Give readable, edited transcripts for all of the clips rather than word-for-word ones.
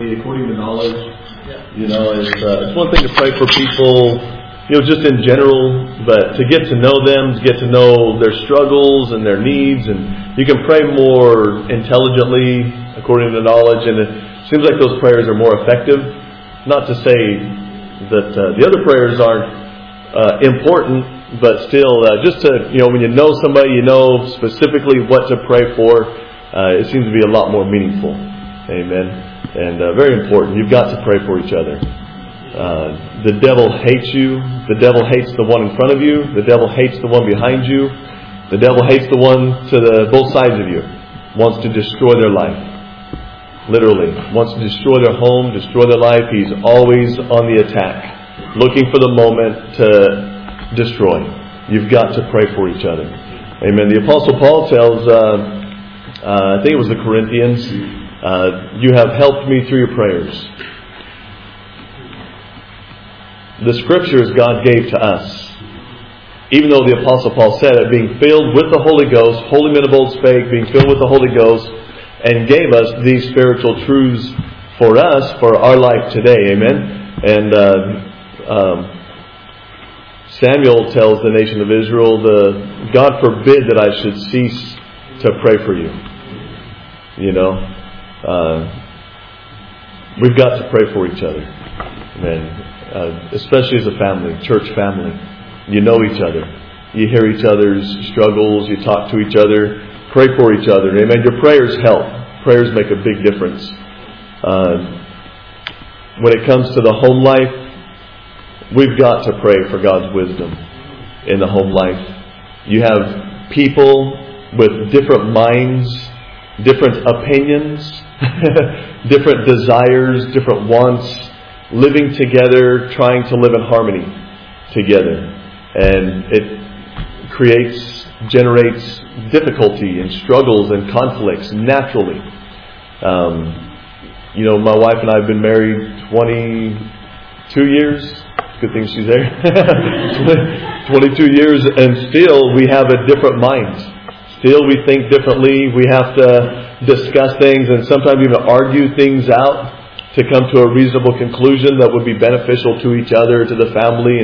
maturity, according to knowledge. It's one thing to pray for people, just in general, but to get to know them, to get to know their struggles and their needs, and you can pray more intelligently according to knowledge, and it seems like those prayers are more effective. Not to say that the other prayers aren't important, but still, just to, when you know somebody, you know specifically what to pray for, it seems to be a lot more meaningful. Amen. And very important. You've got to pray for each other. The devil hates you. The devil hates the one in front of you. The devil hates the one behind you. The devil hates the one to both sides of you. Wants to destroy their life. Literally. Wants to destroy their home, destroy their life. He's always on the attack. Looking for the moment to destroy. You've got to pray for each other. Amen. The Apostle Paul tells, I think it was the Corinthians, you have helped me through your prayers. The Scriptures God gave to us. Even though the Apostle Paul said it, being filled with the Holy Ghost, holy men of old spake, being filled with the Holy Ghost, and gave us these spiritual truths for us, for our life today. Amen. And Samuel tells the nation of Israel, God forbid that I should cease to pray for you. We've got to pray for each other. Amen. Especially as a family, church family. You know each other. You hear each other's struggles. You talk to each other. Pray for each other. Amen. Your prayers help. Prayers make a big difference. When it comes to the home life, we've got to pray for God's wisdom in the home life. You have people with different minds, different opinions, different desires, different wants, living together, trying to live in harmony together. And it generates difficulty and struggles and conflicts naturally. My wife and I have been married 22 years. Good thing she's there. 22 years, and still we have a different mind. Still we think differently. We have to discuss things and sometimes even argue things out to come to a reasonable conclusion that would be beneficial to each other, to the family,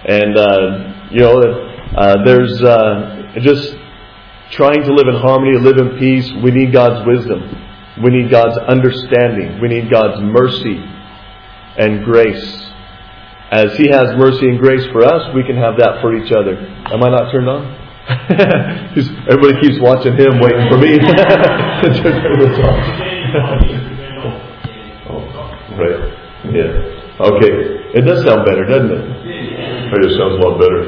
there's just trying to live in harmony, live in peace. We need God's wisdom. We need God's understanding. We need God's mercy and grace. As He has mercy and grace for us, we can have that for each other. Am I not turned on? Everybody keeps watching him, waiting for me to turn this on. Right. Yeah. Okay. It does sound better, doesn't it? It just sounds a lot better.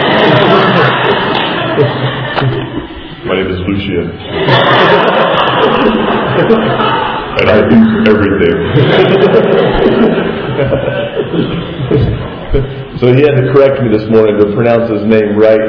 My name is Lucian. And I do everything. So he had to correct me this morning to pronounce his name right.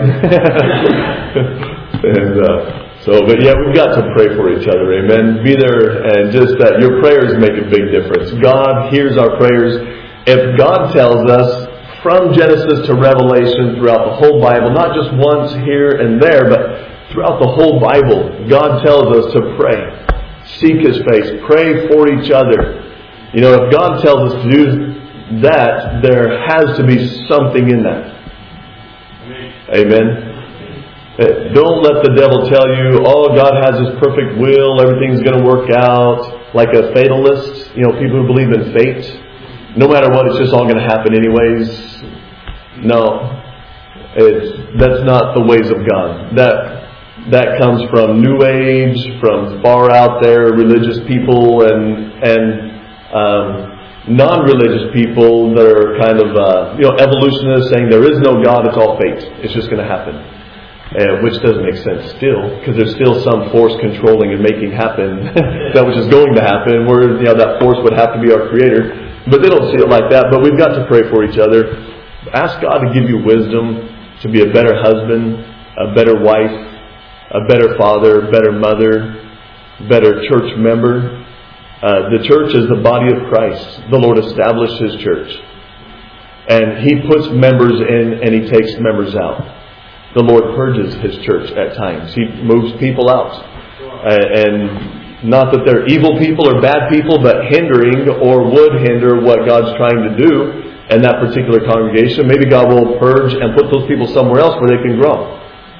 But we've got to pray for each other. Amen. Be there, and just that your prayers make a big difference. God hears our prayers. If God tells us from Genesis to Revelation throughout the whole Bible, not just once here and there, but throughout the whole Bible, God tells us to pray. Seek His face. Pray for each other. If God tells us to do that, there has to be something in that. Amen. Don't let the devil tell you, God has His perfect will, everything's going to work out, like a fatalist. People who believe in fate. No matter what, it's just all going to happen anyways. No. That's not the ways of God. That comes from New Age, from far out there religious people and non-religious people that are kind of evolutionists, saying there is no God, it's all fate. It's just going to happen. Which doesn't make sense still, because there's still some force controlling and making happen that which is going to happen, where that force would have to be our Creator. But they don't see it like that. But we've got to pray for each other. Ask God to give you wisdom to be a better husband, a better wife, a better father, better mother, better church member. The church is the body of Christ. The Lord established His church. And He puts members in and He takes members out. The Lord purges His church at times. He moves people out. And Not that they're evil people or bad people, but hindering or would hinder what God's trying to do in that particular congregation. Maybe God will purge and put those people somewhere else where they can grow.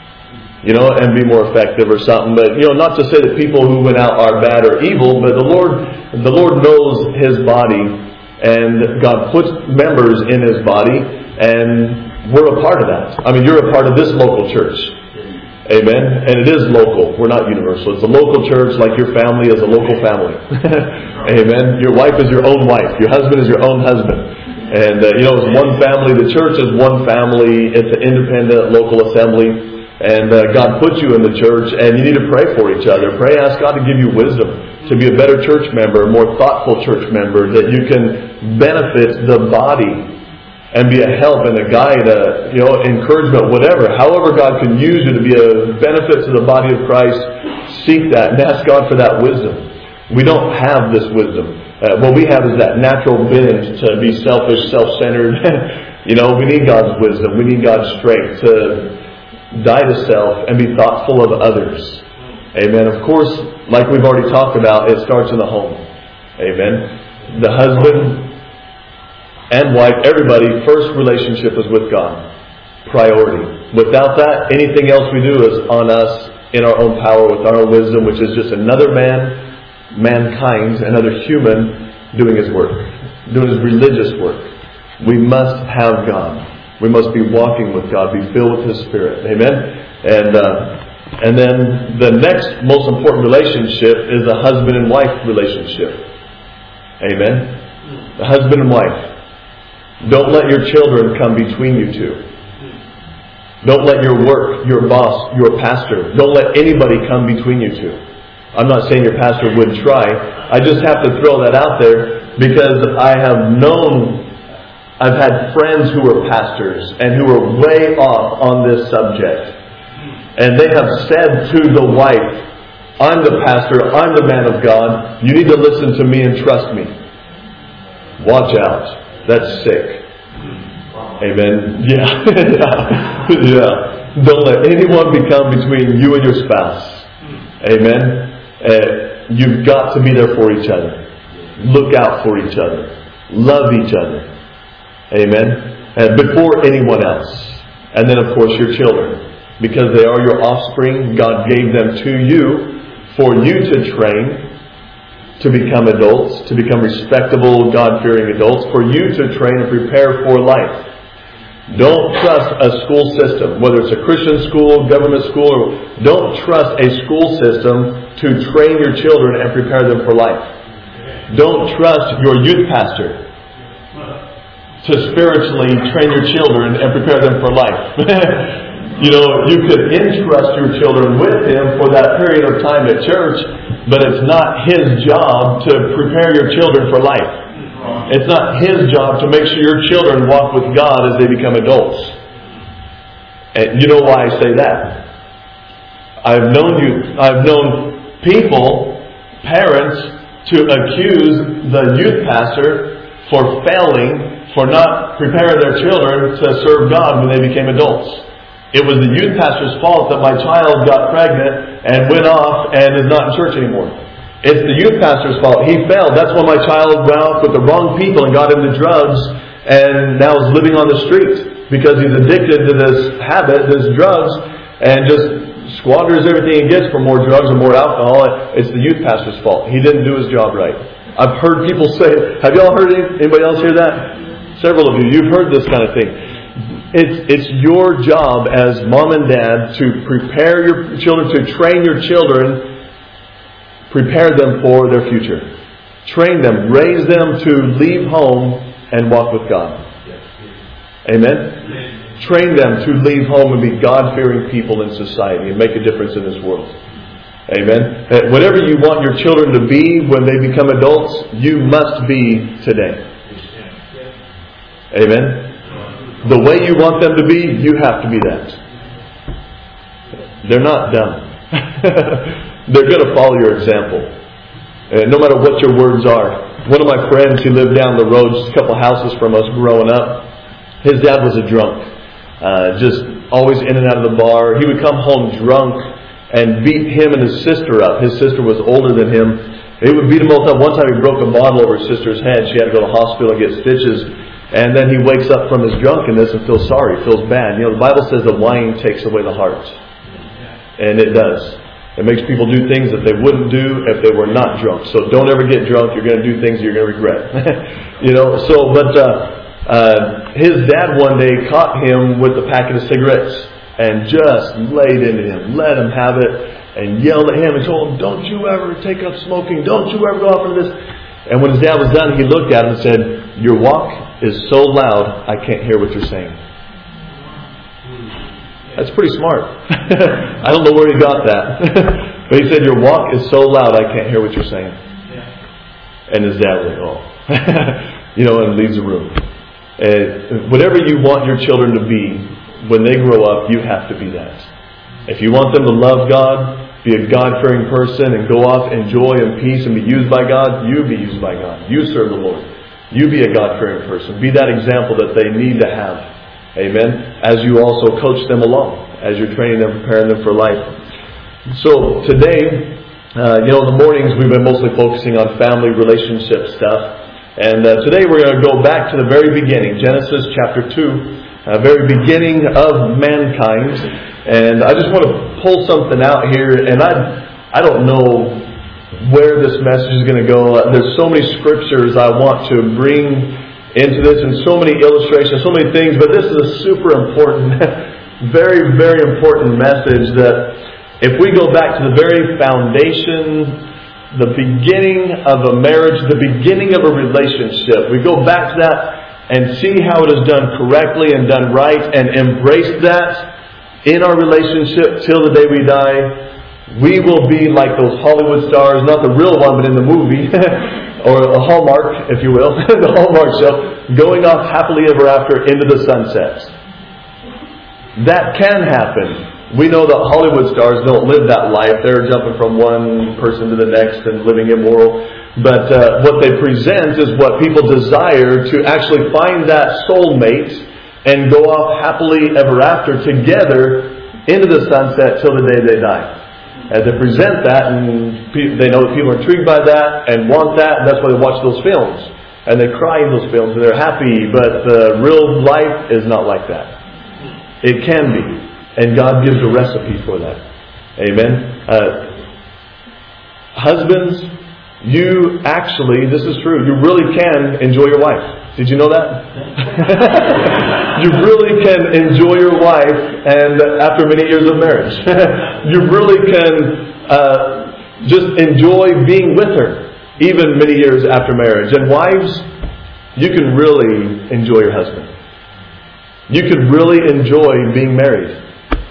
And be more effective or something. But, not to say that people who went out are bad or evil, but the Lord knows His body, and God puts members in His body, and we're a part of that. I mean, you're a part of this local church. Amen. And it is local. We're not universal. It's a local church, like your family is a local family. Amen. Your wife is your own wife. Your husband is your own husband. And, it's one family. The church is one family. It's an independent local assembly. And God put you in the church, and you need to pray for each other. Pray, ask God to give you wisdom to be a better church member, a more thoughtful church member, that you can benefit the body and be a help and a guide, encouragement, whatever. However God can use you to be a benefit to the body of Christ, seek that and ask God for that wisdom. We don't have this wisdom. What we have is that natural bend to be selfish, self-centered. We need God's wisdom. We need God's strength to die to self and be thoughtful of others. Amen. Of course, like we've already talked about, it starts in the home. Amen. The husband and wife, everybody, first relationship is with God. Priority. Without that, anything else we do is on us, in our own power, with our own wisdom, which is just another mankind, another human doing his work, doing his religious work. We must have God. We must be walking with God, be filled with His Spirit. Amen? And then the next most important relationship is a husband and wife relationship. Amen? The husband and wife. Don't let your children come between you two. Don't let your work, your boss, your pastor, don't let anybody come between you two. I'm not saying your pastor wouldn't try. I just have to throw that out there because I've had friends who were pastors and who were way off on this subject. And they have said to the wife, I'm the pastor, I'm the man of God, you need to listen to me and trust me. Watch out. That's sick. Amen. Yeah. Don't let anyone become between you and your spouse. Amen. You've got to be there for each other. Look out for each other. Love each other. Amen. Before anyone else. And then of course your children. Because they are your offspring. God gave them to you for you to train to become adults, to become respectable, God-fearing adults, for you to train and prepare for life. Don't trust a school system, whether it's a Christian school, government school, don't trust a school system to train your children and prepare them for life. Don't trust your youth pastor to spiritually train your children and prepare them for life. You could entrust your children with Him for that period of time at church, but it's not His job to prepare your children for life. It's not His job to make sure your children walk with God as they become adults. And you know why I say that? I've known people, parents, to accuse the youth pastor for failing, for not preparing their children to serve God when they became adults. It was the youth pastor's fault that my child got pregnant and went off and is not in church anymore. It's the youth pastor's fault. He failed. That's when my child went off with the wrong people and got into drugs and now is living on the street because he's addicted to this habit, this drugs, and just squanders everything he gets for more drugs and more alcohol. It's the youth pastor's fault. He didn't do his job right. I've heard people say, have y'all heard anybody else hear that? Several of you, you've heard this kind of thing. It's your job as mom and dad to prepare your children, to train your children, prepare them for their future. Train them, raise them to leave home and walk with God. Amen? Train them to leave home and be God-fearing people in society and make a difference in this world. Amen? Whatever you want your children to be when they become adults, you must be today. Amen? The way you want them to be, you have to be that. They're not dumb. They're going to follow your example. No matter what your words are. One of my friends who lived down the road, just a couple houses from us growing up, his dad was a drunk. Just always in and out of the bar. He would come home drunk and beat him and his sister up. His sister was older than him. He would beat them both up. One time he broke a bottle over his sister's head. She had to go to the hospital and get stitches. And then he wakes up from his drunkenness and feels sorry, feels bad. You know, the Bible says that wine takes away the heart. And it does. It makes people do things that they wouldn't do if they were not drunk. So don't ever get drunk. You're going to do things you're going to regret. You know, so, but his dad one day caught him with a packet of cigarettes and just laid into him, let him have it, and yelled at him and told him, don't you ever take up smoking. Don't you ever go off into this. And when his dad was done, he looked at him and said, your walk is so loud, I can't hear what you're saying. That's pretty smart. I don't know where he got that. But he said, your walk is so loud, I can't hear what you're saying. And his dad was like, oh. You know, and leaves the room. Whatever you want your children to be, when they grow up, you have to be that. If you want them to love God, be a God-fearing person, and go off in joy and peace and be used by God, you be used by God. You serve the Lord. You be a God-fearing person. Be that example that they need to have. Amen. As you also coach them along, as you're training them, preparing them for life. So today, in the mornings we've been mostly focusing on family relationship stuff. And today we're going to go back to the very beginning, Genesis chapter 2, very beginning of mankind. And I just want to pull something out here, and I don't know where this message is going to go. There's so many scriptures I want to bring into this, and so many illustrations, so many things, but this is a super important, very, very important message that if we go back to the very foundation, the beginning of a marriage, the beginning of a relationship, we go back to that and see how it is done correctly and done right and embrace that in our relationship till the day we die, we will be like those Hollywood stars, not the real one, but in the movie, or a Hallmark, if you will, the Hallmark show, going off happily ever after into the sunset. That can happen. We know that Hollywood stars don't live that life. They're jumping from one person to the next and living immoral. But what they present is what people desire, to actually find that soulmate and go off happily ever after together into the sunset till the day they die. As they present that, and they know that people are intrigued by that and want that, and that's why they watch those films. And they cry in those films and they're happy, but real life is not like that. It can be. And God gives a recipe for that. Amen. Husbands, you actually, this is true, you really can enjoy your wife. Did you know that? You really can enjoy your wife, and after many years of marriage, you really can just enjoy being with her, even many years after marriage. And wives, you can really enjoy your husband. You can really enjoy being married.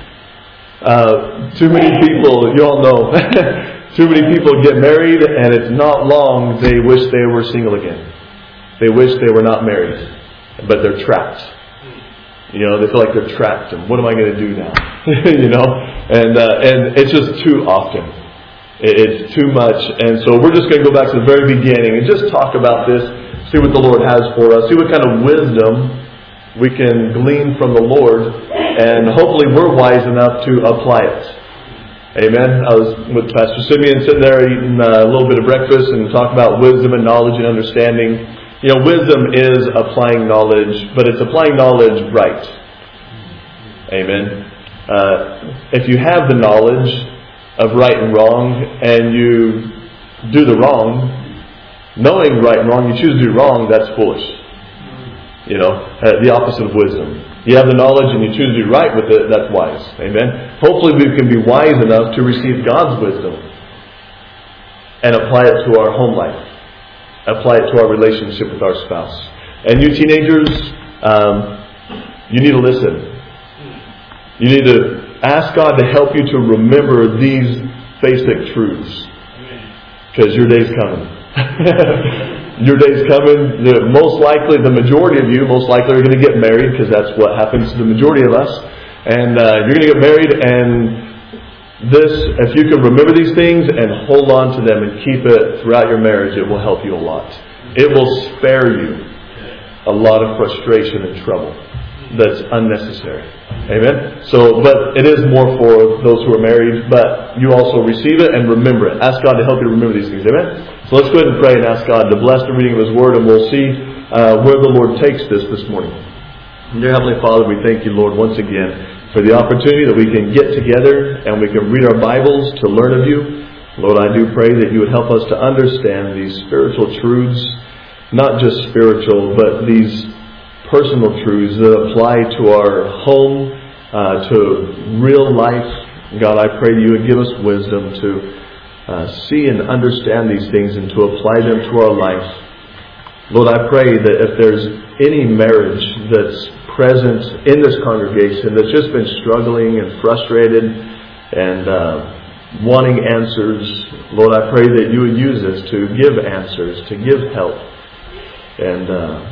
Too many people, you all know, too many people get married, and it's not long they wish they were single again. They wish they were not married, but they're trapped. You know, they feel like they're trapped. And what am I going to do now? You know, and it's just too often. It's too much. And so we're just going to go back to the very beginning and just talk about this, see what the Lord has for us, see what kind of wisdom we can glean from the Lord, and hopefully we're wise enough to apply it. Amen. I was with Pastor Simeon sitting there eating a little bit of breakfast and talking about wisdom and knowledge and understanding. You know, wisdom is applying knowledge, but it's applying knowledge right. Amen. If you have the knowledge of right and wrong, and you do the wrong, knowing right and wrong, you choose to do wrong, that's foolish. You know, the opposite of wisdom. You have the knowledge and you choose to do right with it, that's wise. Amen. Hopefully we can be wise enough to receive God's wisdom and apply it to our home life. Apply it to our relationship with our spouse. And you teenagers, you need to listen. You need to ask God to help you to remember these basic truths. Because your day's coming. Your day's coming. Most likely, the majority of you, most likely are going to get married, because that's what happens to the majority of us. And you're going to get married, and this, if you can remember these things and hold on to them and keep it throughout your marriage, it will help you a lot. It will spare you a lot of frustration and trouble. that's unnecessary. Amen? So, but it is more for those who are married, but you also receive it and remember it. Ask God to help you remember these things. Amen? So let's go ahead and pray and ask God to bless the reading of His Word, and we'll see where the Lord takes this morning. Dear Heavenly Father, we thank you, Lord, once again for the opportunity that we can get together and we can read our Bibles to learn of you. Lord, I do pray that you would help us to understand these spiritual truths, not just spiritual, but these personal truths that apply to our home, to real life. God, I pray you would give us wisdom to see and understand these things and to apply them to our life. Lord, I pray that if there's any marriage that's present in this congregation that's just been struggling and frustrated and wanting answers, Lord, I pray that you would use this to give answers, to give help. And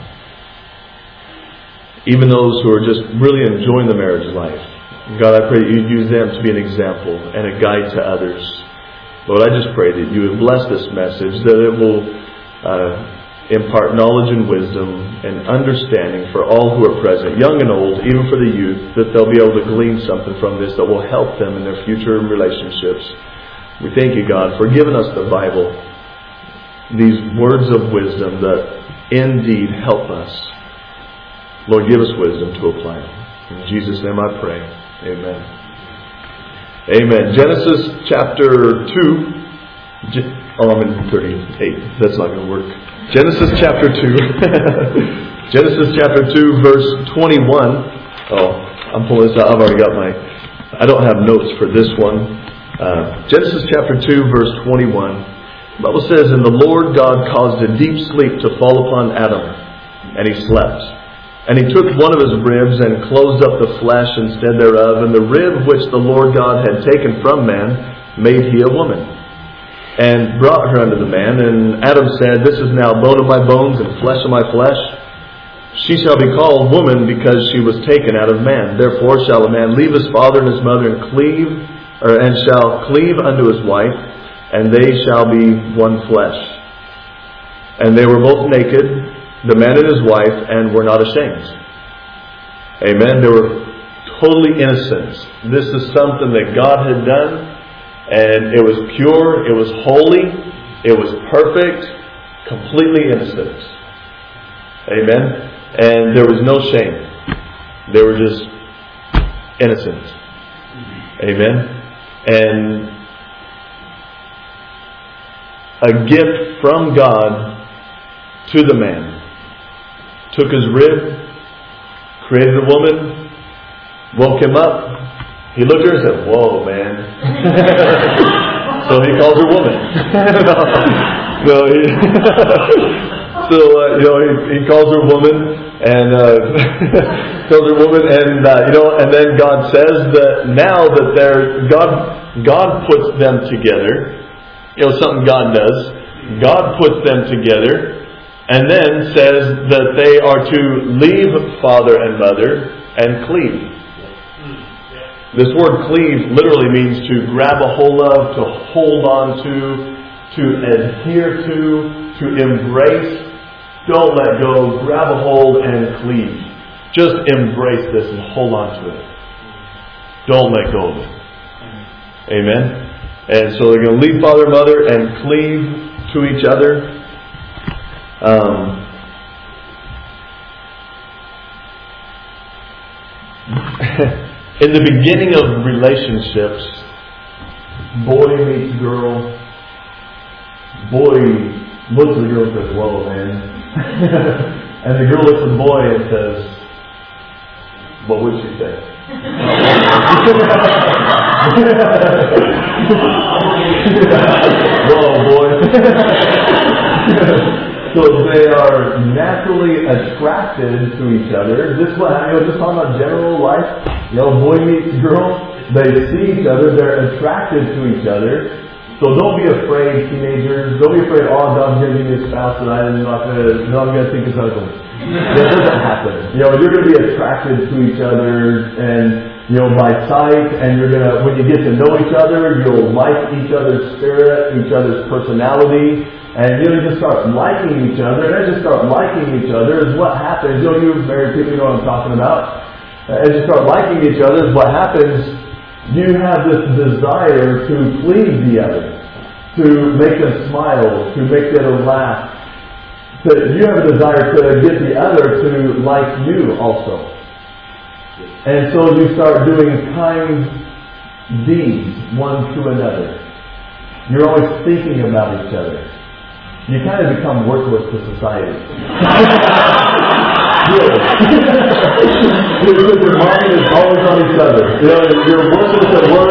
even those who are just really enjoying the marriage life, God, I pray that you'd use them to be an example and a guide to others. Lord, I just pray that you would bless this message, that it will impart knowledge and wisdom and understanding for all who are present, young and old, even for the youth, that they'll be able to glean something from this that will help them in their future relationships. We thank you, God, for giving us the Bible, these words of wisdom that indeed help us. Lord, give us wisdom to apply them. In Jesus' name I pray. Amen. Amen. Genesis chapter 2. I'm in 38. That's not going to work. Genesis chapter 2. Genesis chapter 2, verse 21. Oh, I'm pulling this out. I've already got I don't have notes for this one. Genesis chapter 2, verse 21. The Bible says, "And the Lord God caused a deep sleep to fall upon Adam, and he slept. And he took one of his ribs and closed up the flesh instead thereof, and the rib which the Lord God had taken from man made he a woman, and brought her unto the man. And Adam said, This is now bone of my bones and flesh of my flesh. She shall be called woman, because she was taken out of man. Therefore shall a man leave his father and his mother, and shall cleave unto his wife, and they shall be one flesh. And they were both naked, the man and his wife, and were not ashamed." Amen. They were totally innocent. This is something that God had done, and it was pure, it was holy, it was perfect, completely innocent. Amen. And there was no shame. They were just innocent. Amen. And a gift from God to the man. Took his rib, created a woman, woke him up. He looked at her and said, "Whoa, man." So he calls her woman. He calls her woman, and and then God says that now that God puts them together. Something God does. God puts them together. And then says that they are to leave father and mother and cleave. This word cleave literally means to grab a hold of, to hold on to adhere to embrace. Don't let go. Grab a hold and cleave. Just embrace this and hold on to it. Don't let go of it. Amen. And so they're going to leave father and mother and cleave to each other. In the beginning of relationships, boy meets girl. Boy looks at the girl and says, "Whoa, man." And the girl looks at the boy and says, what would she say? Whoa, boy. So they are naturally attracted to each other. Just talking about general life. Boy meets girl. They see each other. They're attracted to each other. So don't be afraid, teenagers. Don't be afraid, God's going to give me a spouse that I'm going to think is ugly. That doesn't happen. You're going to be attracted to each other and by sight, and when you get to know each other, you'll like each other's spirit, each other's personality. And you just start liking each other, and as you start liking each other, is what happens. You married people, you know what I'm talking about. As you start liking each other, what happens, you have this desire to please the other, to make them smile, to make the other laugh. You have a desire to get the other to like you also. And so you start doing kind deeds one to another. You're always thinking about each other. You kind of become worthless to society. Because your mind is always on each other. You're worthless at work.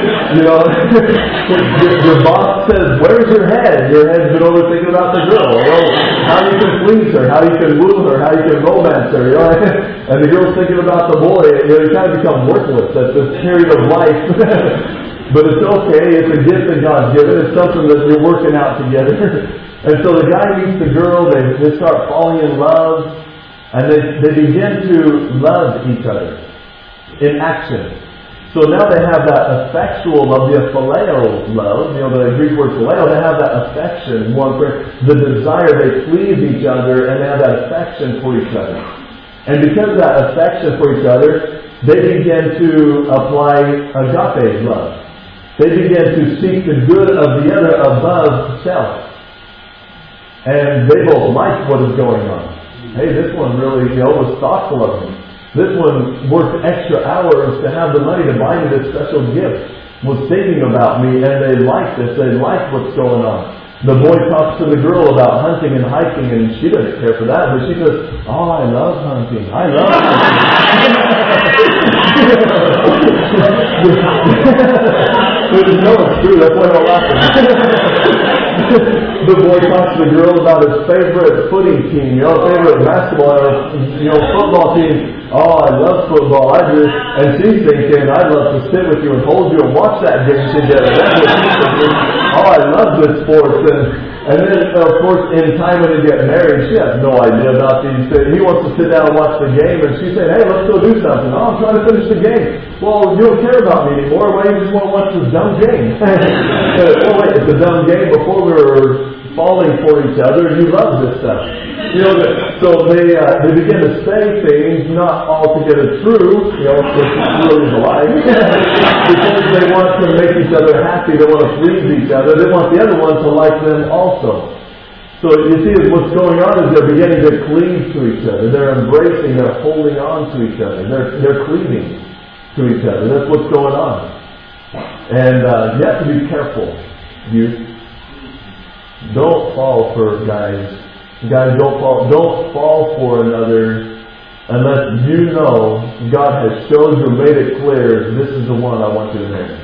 Your boss says, "Where's your head?" Your head's been over thinking about the girl. Well, how you can please her, how you can woo her, how you can romance her. And the girl's thinking about the boy. You kind of become worthless at this period of life. But it's okay. It's a gift that God's given. It's something that you're working out together. And so the guy meets the girl. They start falling in love. And they begin to love each other in action. So now they have that effectual love, the phileo love, the Greek word phileo, they have that affection, the desire, they please each other, and they have that affection for each other. And because of that affection for each other, they begin to apply agape love. They begin to seek the good of the other above self. And they both like what is going on. Hey, this one really, was thoughtful of me. This one worked extra hours to have the money to buy me this special gift. Was thinking about me, and they like this. They like what's going on. The boy talks to the girl about hunting and hiking, and she doesn't care for that, but she says, "Oh, I love hunting. I love hunting." No, it's true. That's why I'm laughing. The boy talks to the girl about his favorite footy team, favorite basketball or football team. "Oh, I love football. I do." And she's thinking, "I'd love to sit with you and hold you and watch that game together." That's what she's thinking. "Oh, I love this sport." And then, of course, in time when they get married, she has no idea about these things. He wants to sit down and watch the game, and she said, "Hey, let's go do something." "Oh, I'm trying to finish the game." "Well, you don't care about me anymore. Why do you just want to watch this dumb game?" "Oh, wait, it's a dumb game. Before we were falling for each other, you love this stuff." So they begin to say things not altogether true, which really is a lie, because they want to make each other happy. They want to please each other. They want the other one to like them also. So you see, what's going on is they're beginning to cleave to each other. They're embracing. They're holding on to each other. They're cleaving to each other. That's what's going on. And you have to be careful, youth. Don't fall for guys. Guys, don't fall for another unless you know God has showed you, made it clear, this is the one I want you to marry.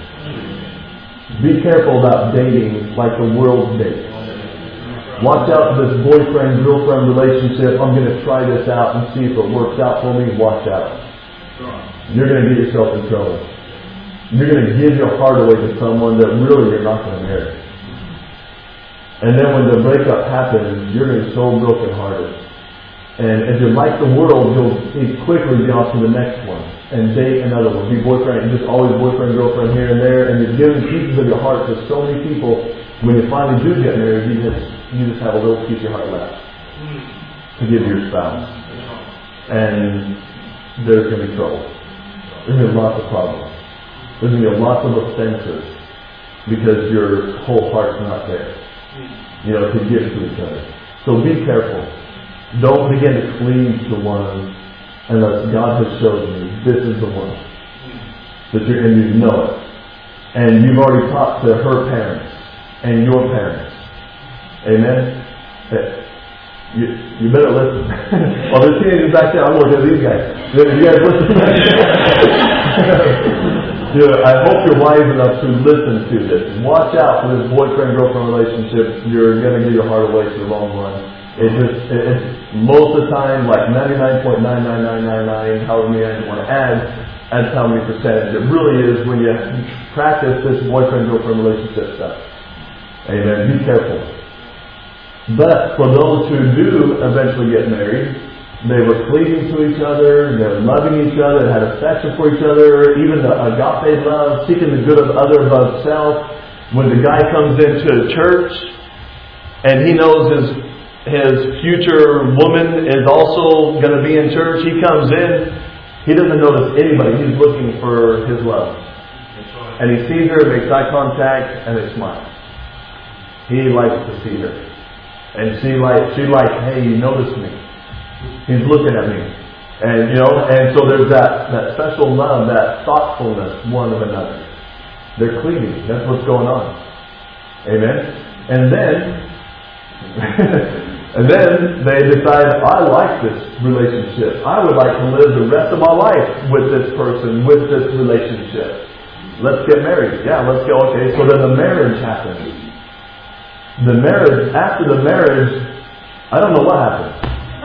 Be careful about dating like the world dates. Watch out for this boyfriend-girlfriend relationship. I'm going to try this out and see if it works out for me. Watch out. You're going to get yourself in trouble. You're going to give your heart away to someone that really you're not going to marry. And then when the breakup happens, you're going to be so brokenhearted. And if you're like the world, you'll quickly be off to the next one and date another one. Be boyfriend, just always boyfriend, girlfriend here and there, and you're giving pieces of your heart to so many people. When you finally do get married, you just have a little piece of your heart left to give your spouse. And there's going to be trouble. There's going to be lots of problems. There's going to be lots of offenses because your whole heart's not there. To give to each other. So be careful. Don't begin to cleave to one unless God has shown you this is the one. And you know it. And you've already talked to her parents and your parents. Amen? You better listen. Well, there's teenagers back there. I'm looking at these guys. You guys listen? I hope you're wise enough to listen to this. Watch out for this boyfriend-girlfriend relationship. You're going to give your heart away to the wrong one. It's most of the time, like 99.99999, however many I want to add, that's how many percentage. It really is when you practice this boyfriend-girlfriend relationship stuff. Amen. Be careful. But for those who do eventually get married, they were cleaving to each other, they were loving each other, had affection for each other, even the agape love, seeking the good of other above self. When the guy comes into church and he knows his future woman is also going to be in church, he comes in He doesn't notice anybody. He's looking for his love. And he sees her, makes eye contact, and they smile. He likes to see her. And she like, hey, you noticed me. He's looking at me. And and so there's that special love, that thoughtfulness one of another. They're cleaving. That's what's going on. Amen? And then they decide, I like this relationship. I would like to live the rest of my life with this person, with this relationship. Let's get married. Yeah, let's go. Okay, so then the marriage happens. After the marriage, I don't know what happened.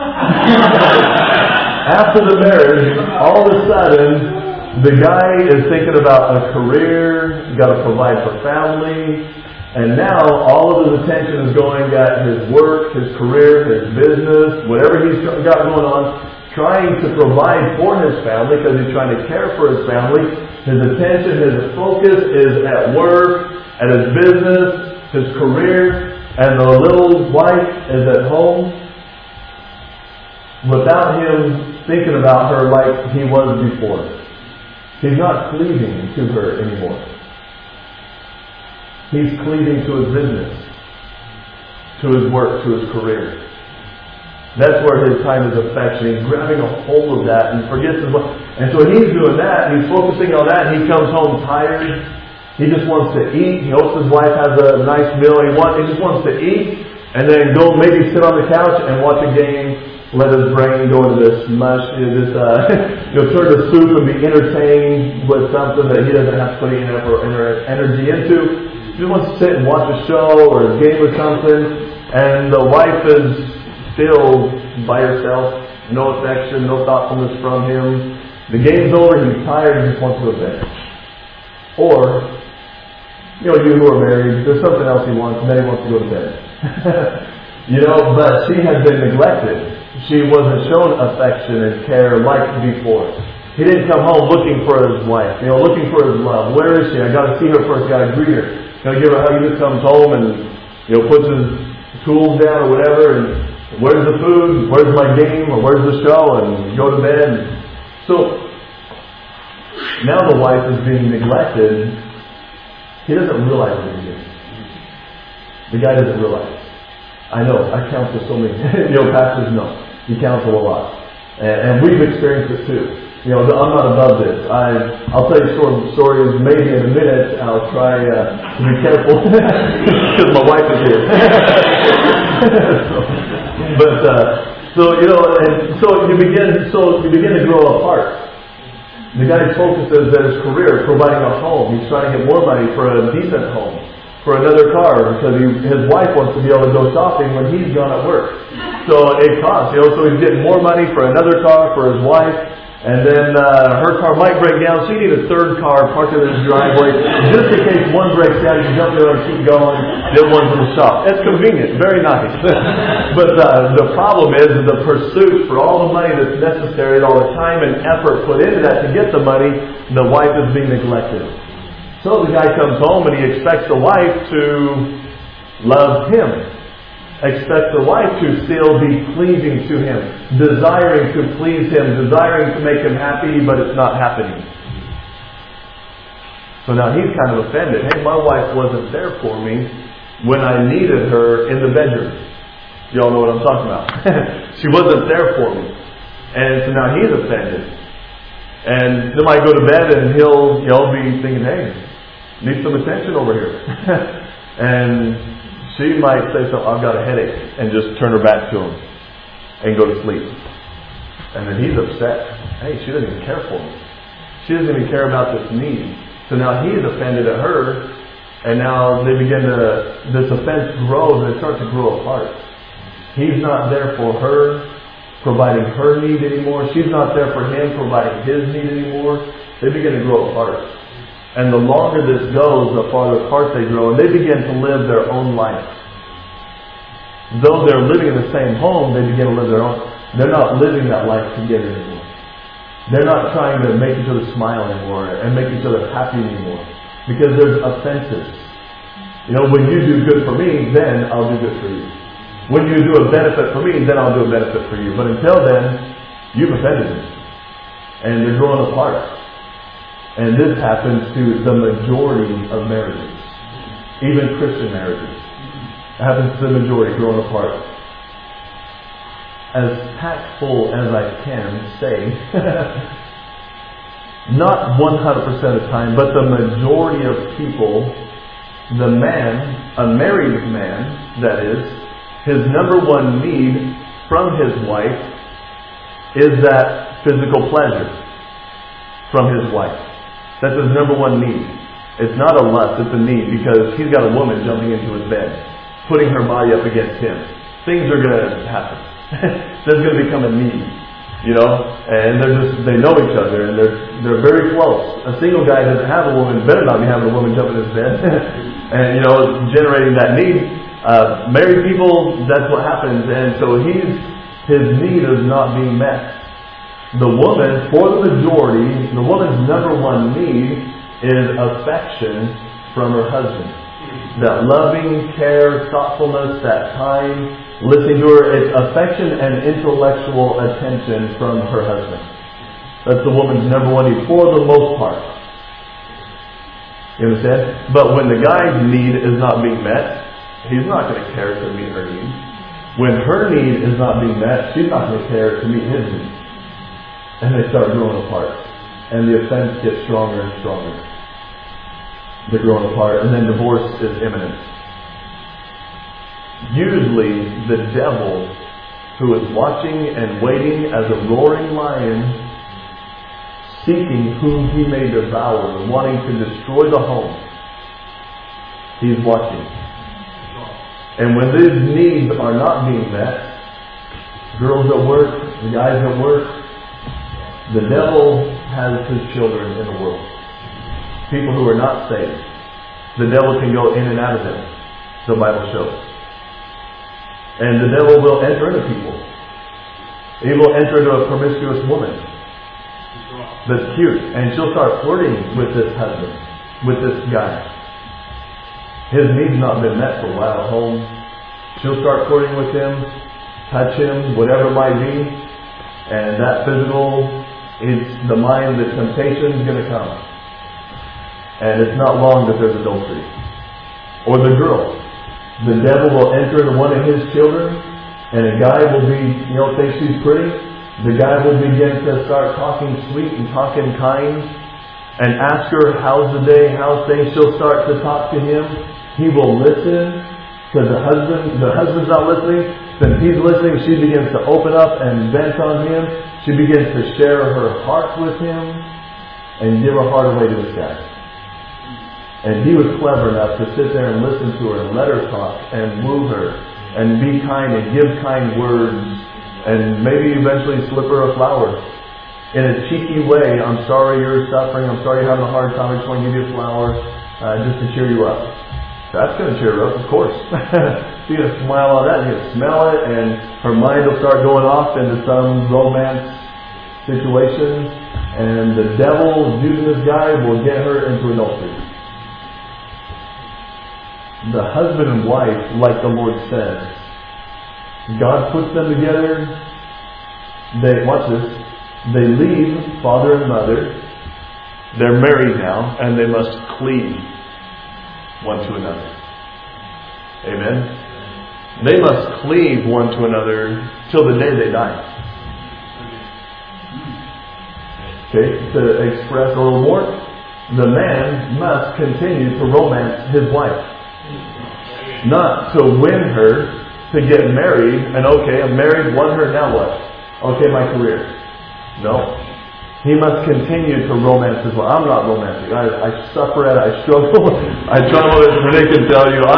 After the marriage, all of a sudden, the guy is thinking about a career, got to provide for family, and now all of his attention is going at his work, his career, his business, whatever he's got going on, trying to provide for his family because he's trying to care for his family. His attention, his focus is at work, at his business, his career, and the little wife is at home without him thinking about her like he was before. He's not cleaving to her anymore. He's cleaving to his business, to his work, to his career. That's where his time is affection. He's grabbing a hold of that and forgets his life. And so he's doing that, and he's focusing on that, and he comes home tired. He just wants to eat. He hopes his wife has a nice meal. He just wants to eat, and then go maybe sit on the couch and watch a game. Let his brain go into this mush, turn to soup and be entertained with something that he doesn't have to put any effort or energy into. He wants to sit and watch a show or a game or something, and the wife is still by herself, no affection, no thoughtfulness from him. The game's over, he's tired, he just wants to go to bed. Or, you who are married, there's something else he wants, and then he wants to go to bed. But she has been neglected. She wasn't shown affection and care like before. He didn't come home looking for his wife, looking for his love. Where is she? I got to see her first. Got to greet her. Got to give her a hug. He just comes home and puts his tools down or whatever. And where's the food? Where's my game? Or where's the show? And go to bed. So now the wife is being neglected. He doesn't realize what he's doing. The guy doesn't realize. I know. I counsel so many. Pastors know. You counsel a lot. And we've experienced it too. I'm not above this. I'll tell you stories maybe in a minute. I'll try to be careful because my wife is here. So you begin to grow apart. The guy's focus is at his career, providing a home. He's trying to get more money for a decent home, for another car, because his wife wants to be able to go shopping when he's gone at work. So it costs, so he's getting more money for another car for his wife, and then her car might break down, so you need a third car parked in his driveway, just in case one breaks down, you can jump there and keep going, the other one's in the shop. It's convenient, very nice. But the problem is the pursuit for all the money that's necessary, all the time and effort put into that to get the money, the wife is being neglected. So the guy comes home and he expects the wife to love him. Expects the wife to still be pleasing to him. Desiring to please him. Desiring to make him happy, but it's not happening. So now he's kind of offended. Hey, my wife wasn't there for me when I needed her in the bedroom. You all know what I'm talking about. She wasn't there for me. And so now he's offended. And they might go to bed and he'll be thinking, hey, need some attention over here. And she might say, so I've got a headache, and just turn her back to him and go to sleep. And then he's upset. Hey, she doesn't even care for me. She doesn't even care about this need. So now he's offended at her, and now this offense grows and it starts to grow apart. He's not there for her, providing her need anymore. She's not there for him, providing his need anymore. They begin to grow apart. And the longer this goes, the farther apart they grow, and they begin to live their own life. Though they're living in the same home, they begin to live their own. They're not living that life together anymore. They're not trying to make each other smile anymore and make each other happy anymore. Because there's offenses. When you do good for me, then I'll do good for you. When you do a benefit for me, then I'll do a benefit for you. But until then, you've offended me. and they're growing apart. And this happens to the majority of marriages, even Christian marriages. It happens to the majority, growing apart. As tactful as I can say, not 100% of the time, but the majority of people, the man, a married man, that is, his number one need from his wife is that physical pleasure from his wife. That's his number one need. It's not a lust, it's a need, because he's got a woman jumping into his bed, putting her body up against him. Things are going to happen. There's going to become a need, and they know each other, and they're very close. A single guy doesn't have a woman, better not be having a woman jump in his bed, and generating that need. Married people, that's what happens, and so his need is not being met. The woman, for the majority, the woman's number one need is affection from her husband. That loving care, thoughtfulness, that time, listening to her, it's affection and intellectual attention from her husband. That's the woman's number one need, for the most part. You understand? But when the guy's need is not being met, he's not going to care to meet her need. When her need is not being met, she's not going to care to meet his need. And they start growing apart. And the offense gets stronger and stronger. They're growing apart, and then divorce is imminent. Usually, the devil, who is watching and waiting as a roaring lion, seeking whom he may devour, wanting to destroy the home, he's watching. And when these needs are not being met, girls at work, the guys at work, the devil has his children in the world. People who are not saved. The devil can go in and out of them, the Bible shows. And the devil will enter into people. He will enter into a promiscuous woman that's cute, and she'll start flirting with this husband, with this guy. His needs not been met for a while at home. She'll start flirting with him, touch him, whatever it might be, and that physical, it's the mind, the temptation is going to come. And it's not long that there's adultery. Or the girl. The devil will enter into one of his children, and a guy will be, think she's pretty. The guy will begin to start talking sweet and talking kind, and ask her, how's the day, how's things. She'll start to talk to him. He will listen, because the husband's not listening. Then he's listening, she begins to open up and vent on him. She begins to share her heart with him, and give her heart away to this guy. And he was clever enough to sit there and listen to her and let her talk and woo her and be kind and give kind words and maybe eventually slip her a flower. In a cheeky way, I'm sorry you're suffering, I'm sorry you're having a hard time, I just want to give you a flower just to cheer you up. That's going to cheer her up, of course. She's going to smile on that, you're going to smell it, and her mind will start going off into some romance situation, and the devil using this guy will get her into adultery. The husband and wife, like the Lord says, God puts them together. Watch this. They leave father and mother. They're married now, and they must cleave one to another. Amen. They must cleave one to another till the day they die. Okay, to express a little more, the man must continue to romance his wife. Not to win her, to get married, and okay, I'm married, won her, now what? Okay, my career. No. He must continue to romance his wife. I'm not romantic. I suffer at it. I struggle. I struggle with it. Renee can tell you.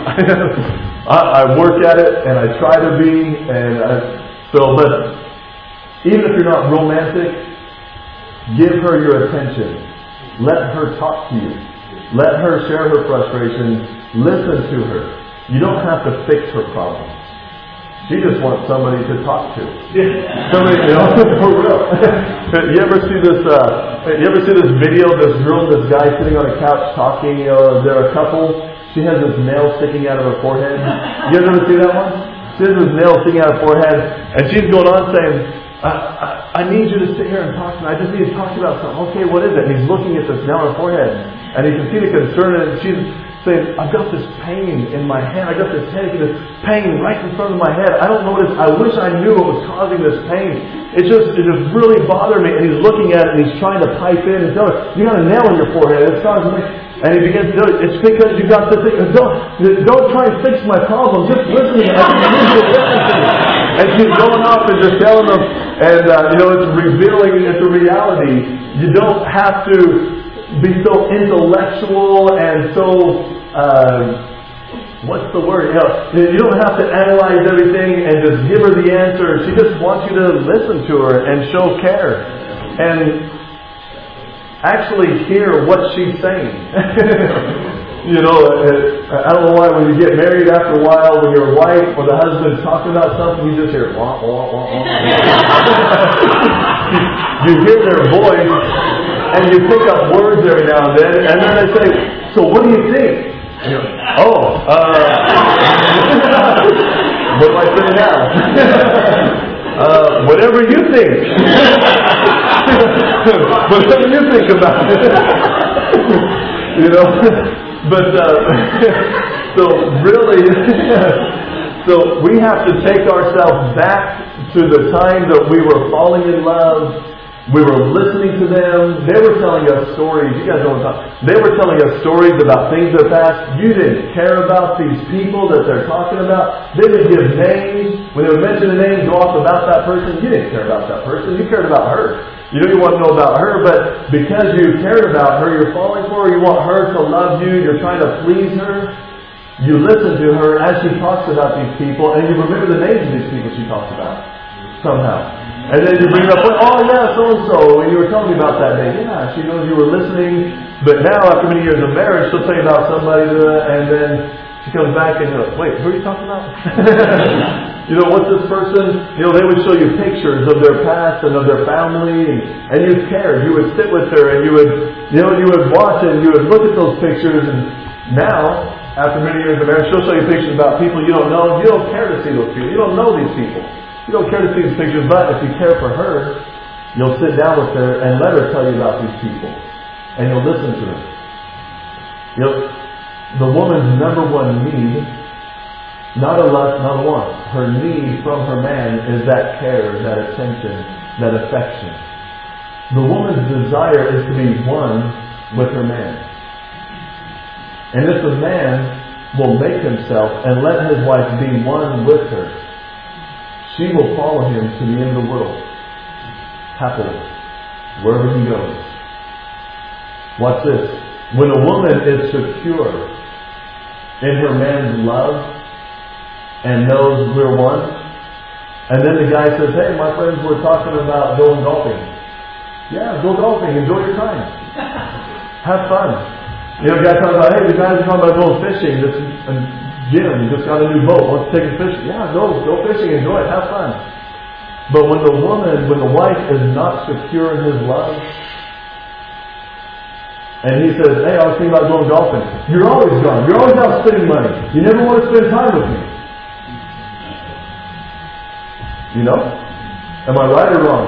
I work at it, and I try to be, but even if you're not romantic, give her your attention. Let her talk to you. Let her share her frustrations. Listen to her. You don't have to fix her problems. She just wants somebody to talk to. Somebody, for real. You ever see this? You ever see this video? This girl, this guy sitting on a couch talking. They're a couple. She has this nail sticking out of her forehead. You guys ever see that one? She has this nail sticking out of her forehead, and she's going on saying, I need you to sit here and talk to me. I just need to talk to you about something. Okay, what is it? And he's looking at this now on her forehead. And he can see the concern. And she's saying, I've got this pain in my head. I got this headache, this pain right in front of my head. I don't know what it is. I wish I knew what was causing this pain. It just really bothered me. And he's looking at it and he's trying to pipe in and tell her, you got a nail in your forehead. It's causing me. And he begins to do it. It's because you got this thing. Don't try and fix my problem. Just listen to me. And she's going off and just telling them. And, it's revealing, it's a reality. You don't have to be so intellectual and so, what's the word? You don't have to analyze everything and just give her the answer. She just wants you to listen to her and show care. And actually hear what she's saying. I don't know why when you get married after a while, when your wife or the husband's talking about something, you just hear wah, wah, wah, wah. You hear their voice and you pick up words every now and then they say, so what do you think? And you're like, what do I say now? Whatever you think. Whatever you think about it. But so really, so we have to take ourselves back to the time that we were falling in love. We were listening to them. They were telling us stories. You guys know what I'm talking. They were telling us stories about things of the past. You didn't care about these people that they're talking about. They would give names. When they would mention a name, go off about that person. You didn't care about that person. You cared about her. You want to know about her, but because you cared about her, you're falling for her. You want her to love you. You're trying to please her. You listen to her as she talks about these people, and you remember the names of these people she talks about somehow. And then you bring up, so-and-so, and you were telling me about that day. Yeah, she knows you were listening. But now, after many years of marriage, she'll tell you about somebody, and then she comes back and you're like, wait, who are you talking about? What's this person? They would show you pictures of their past and of their family, and you cared. You would sit with her, and you would watch it, and you would look at those pictures, and now, after many years of marriage, she'll show you pictures about people you don't know. You don't care to see those people. You don't know these people. You don't care to see these pictures, but if you care for her, you'll sit down with her and let her tell you about these people. And you'll listen to them. The woman's number one need, not a lust, not a want. Her need from her man is that care, that attention, that affection. The woman's desire is to be one with her man. And if the man will make himself and let his wife be one with her, she will follow him to the end of the world, happily, wherever he goes. Watch this. When a woman is secure in her man's love and knows we're one, and then the guy says, hey, my friends were talking about going golfing. Yeah, go golfing. Enjoy your time. Have fun. The guy talking about, hey, the guys are talking about going fishing. Jim just got a new boat. Wants to take a fishing. Yeah, go fishing. Enjoy it. Have fun. But when the wife is not secure in his love, and he says, hey, I was thinking about going golfing. You're always gone. You're always out spending money. You never want to spend time with me. Am I right or wrong?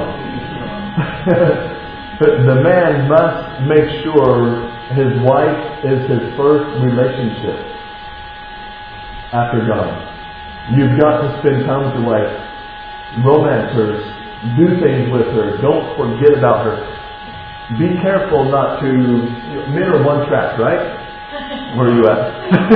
But the man must make sure his wife is his first relationship after God. You've got to spend time with your wife. Romance her. Do things with her. Don't forget about her. Be careful not to... Men are one track, right? Where are you at?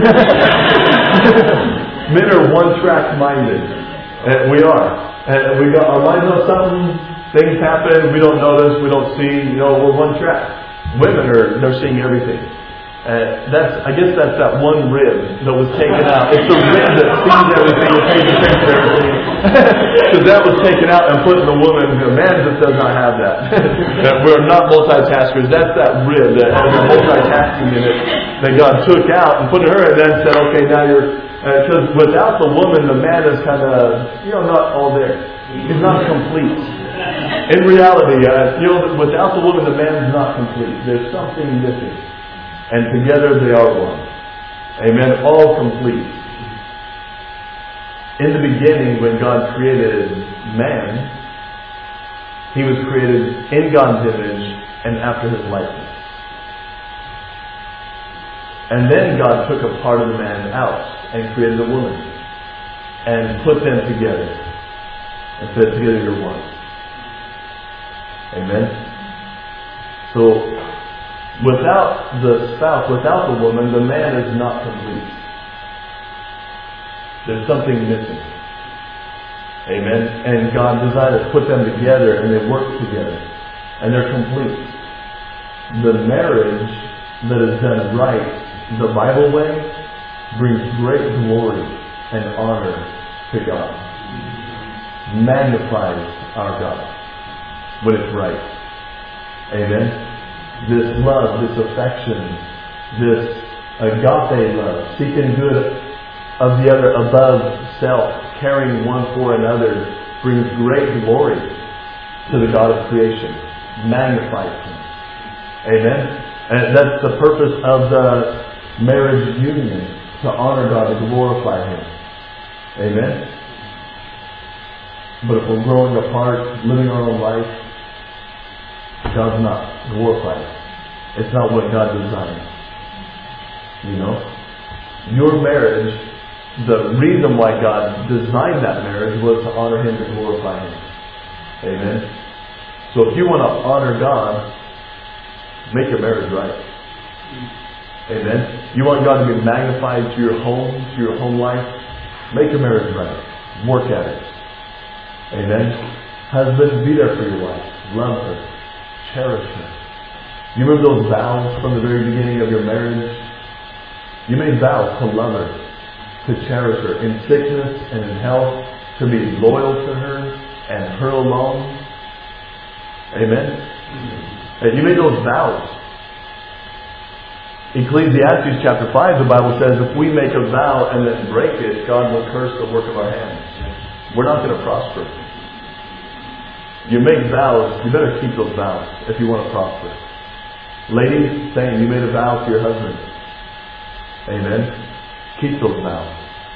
Men are one track minded. And we are. And we got our minds on something. Things happen. We don't notice. We don't see. We're one track. Women they're seeing everything. I guess that's that one rib that was taken out. It's the rib that sees everything and pays attention to everything. Because that was taken out and put in the woman. The man just does not have that. We're not multitaskers. That's that rib that has the multitasking in it that God took out and put in her and then said, okay, now you're... Because without the woman, the man is kind of, not all there. He's not complete. In reality, without the woman, the man is not complete. There's something missing. And together they are one. Amen. All complete. In the beginning, when God created man, He was created in God's image and after His likeness. And then God took a part of the man out and created a woman and put them together and said, together you're one. Amen? So, without the spouse, without the woman, the man is not complete. There's something missing. Amen? And God decided to put them together and they work together. And they're complete. The marriage that is done right, the Bible way, brings great glory and honor to God. Magnifies our God when it's right. Amen? This love, this affection, this agape love, seeking good of the other above self, caring one for another, brings great glory to the God of creation. Magnifies Him. Amen? And that's the purpose of the marriage union, to honor God, to glorify Him. Amen? But if we're growing apart, living our own life, God's not glorified. It's not what God designed. You know? Your marriage, the reason why God designed that marriage was to honor Him, to glorify Him. Amen? So if you want to honor God, make your marriage right. Amen? You want God to be magnified to your home, to your home life? Make your marriage right. Work at it. Amen? Husband, be there for your wife. Love her. Cherish her. You remember those vows from the very beginning of your marriage? You made vows to love her, to cherish her in sickness and in health, to be loyal to her and her alone. Amen? And you made those vows. Ecclesiastes chapter 5, the Bible says, if we make a vow and then break it, God will curse the work of our hands. We're not going to prosper. You make vows, you better keep those vows if you want to prosper. Ladies, same, you made a vow to your husband. Amen? Keep those vows.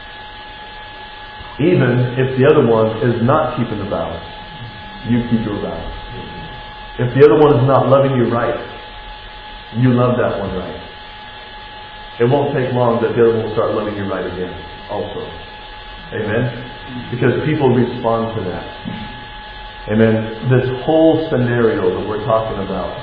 Even if the other one is not keeping the vows, you keep your vows. If the other one is not loving you right, you love that one right. It won't take long that the other one will start loving you right again also. Amen? Because people respond to that. Amen? This whole scenario that we're talking about,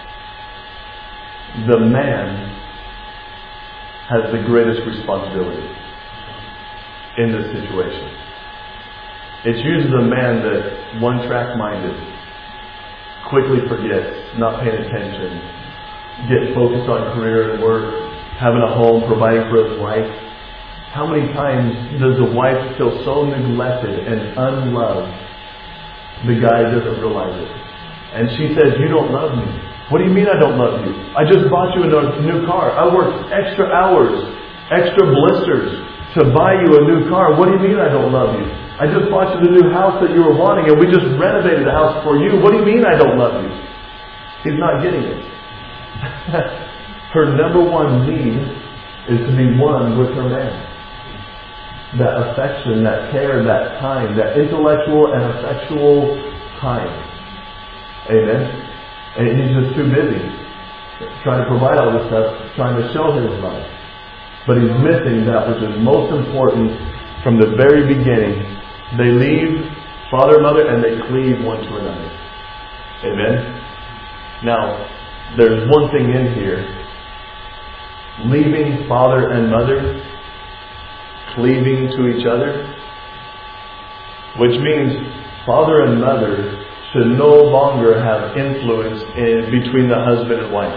the man has the greatest responsibility in this situation. It's usually the man that one-track minded, quickly forgets, not paying attention, get focused on career and work, having a home, providing for his wife. How many times does the wife feel so neglected and unloved, the guy doesn't realize it? And she says, you don't love me. What do you mean I don't love you? I just bought you a new car. I worked extra hours, extra blisters to buy you a new car. What do you mean I don't love you? I just bought you the new house that you were wanting and we just renovated the house for you. What do you mean I don't love you? He's not getting it. Her number one need is to be one with her man. That affection, that care, that time, that intellectual and effectual time. Amen? And he's just too busy trying to provide all this stuff, trying to show his love. But he's missing that which is most important from the very beginning. They leave father and mother and they cleave one to another. Amen? Now, there's one thing in here. Leaving father and mother, cleaving to each other, which means father and mother should no longer have influence between the husband and wife.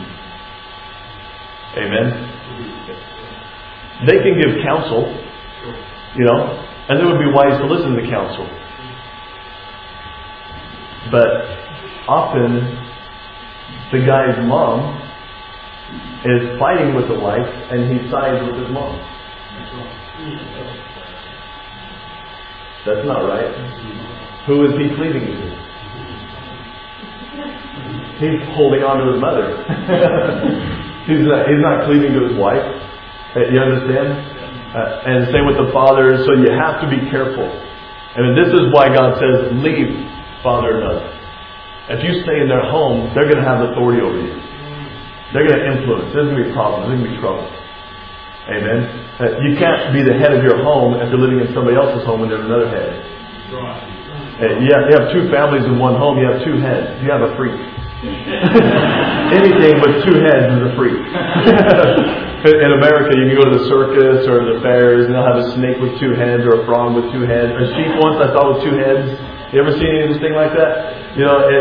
Amen? They can give counsel, and it would be wise to listen to counsel. But often, the guy's mom is fighting with the wife and he sides with his mom. That's not right. Who is he cleaving to? He's holding on to his mother. he's not cleaving to his wife. You understand? And same with the father. So you have to be careful. And this is why God says, leave father and mother. If you stay in their home, they're going to have authority over you. They're going to influence. There's going to be problems. There's going to be trouble. Amen. You can't be the head of your home if you're living in somebody else's home and there's another head. You have two families in one home. You have two heads. You have a freak. Anything with two heads is a freak. In America, you can go to the circus or the fairs and they'll have a snake with two heads or a frog with two heads. A sheep once I saw with two heads. You ever seen anything like that?